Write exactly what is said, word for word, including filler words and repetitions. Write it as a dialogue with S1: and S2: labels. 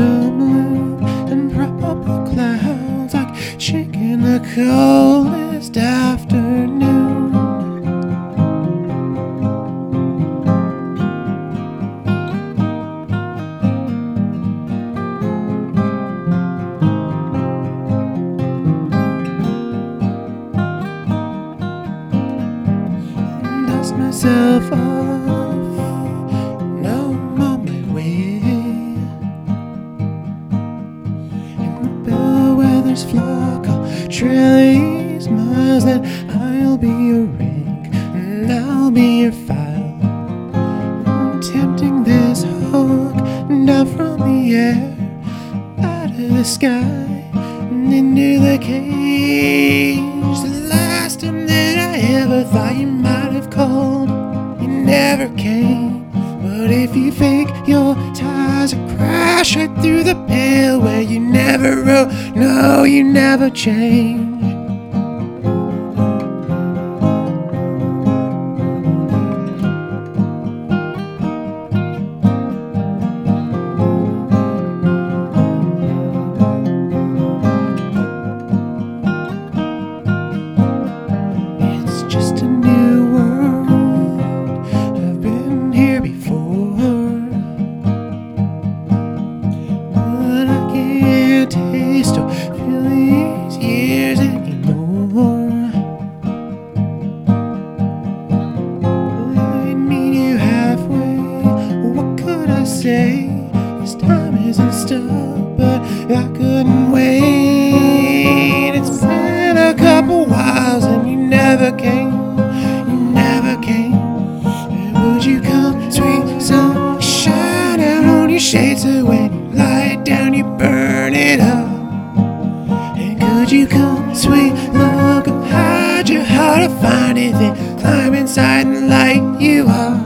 S1: some blue and prop up the clouds like chicken the coldest afternoon. Dust myself off, now I'm on my way. In the bellwether's flock, I'll trail these miles, then I'll be your ring and I'll be your file. I'm tempting this hawk down from the air, out of the sky and into the cage. The last time that I ever thought you might have called, you never came. But if you fake your ties, I crash right through the pale where you never wrote, no, you never changed. Just a new world, I've been here before, but I can't taste or feel these years anymore. I meet you halfway, what could I say? This time isn't stuck, but I couldn't wait. It's been a couple whiles and you never came, you never came. And would you come, sweet sunshine, out on your shades, so when you lie it down you burn it up? And could you come, sweet love, hide your heart to find it, then climb inside and light you up?